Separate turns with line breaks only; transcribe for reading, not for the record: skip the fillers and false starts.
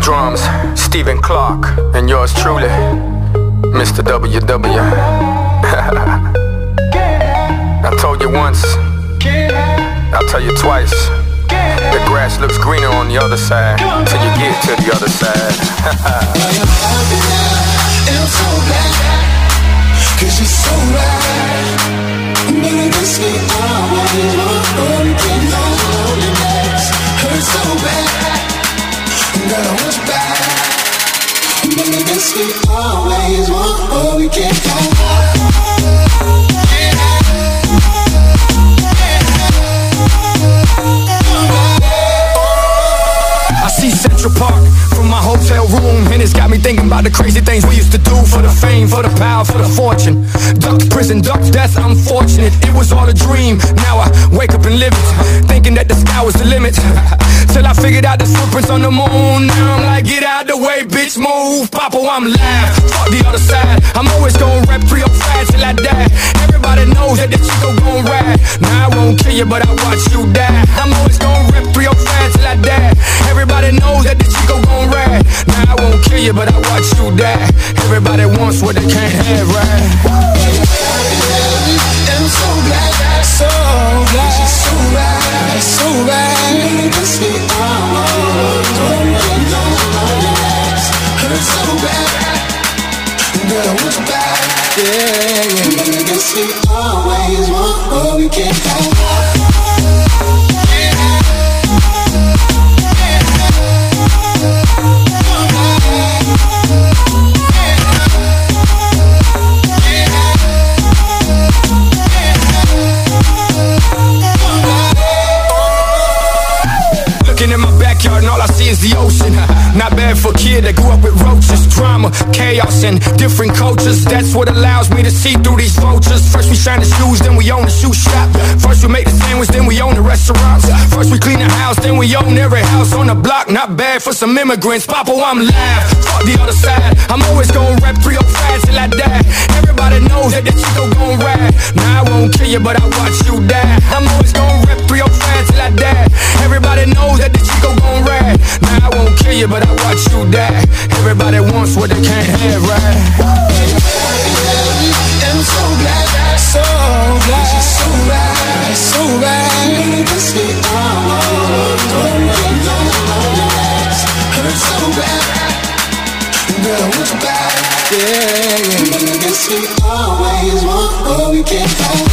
Drums, Stephen Clark, and yours truly, Mr. WW. I told you once, I'll tell you twice. The grass looks greener on the other side till you get to the other side.
I'm so glad, 'cause you're so right. Baby, this me always want you can hold your legs. Hurt so bad, girl, I want you back. Baby, this me always want you can
I see Central Park from my hotel room, and it's got me thinking about the crazy things we used to do for the fame, for the power, for the fortune. Ducked prison, ducked death, unfortunate. It was all a dream. Now I wake up and live it, thinking that the sky was the limit. Till I figured out the footprints on the moon. Now I'm like, get out the way, bitch, move. Papa, I'm live. Fuck the other side. I'm always gonna rep 305 till I die. Everybody knows that the Chico gon' ride. Now I won't kill you, but I watch you die. I'm always gonna rep 305 till I die. Everybody knows that the Chico gon' ride. Now I won't kill you, but I watch you die. Everybody wants what they can't have, right?
I'm so glad, so glad, she's so right, so right. Baby, this me always want you can hold your legs. Hurt so bad, girl, I want you back. Yeah. Baby, this me always want you can have.
In my backyard and all I see is the ocean. Not bad for a kid that grew up with roaches. Drama, chaos, and different cultures. That's what allows me to see through these vultures. First we shine the shoes, then we own the shoe shop. First we make the sandwich, then we own the restaurants. First we clean the house, then we own every house on the block. Not bad for some immigrants. Papa, I'm live. Fuck the other side. I'm always gonna rep 305 till I die. Everybody knows that the Chico gon' ride. Now I won't kill you, but I watch you die. I'm always gonna rep 305 till I die. Everybody knows that the Chico gon' ride. Now I won't kill you, but I watch you die. Everybody wants what they can't have, right?
I'm so glad, so glad, she's so right, so right. Baby, this me always want you can hold your legs. Hurt so bad, girl, I want you back. Yeah. Baby, this me always want you can have.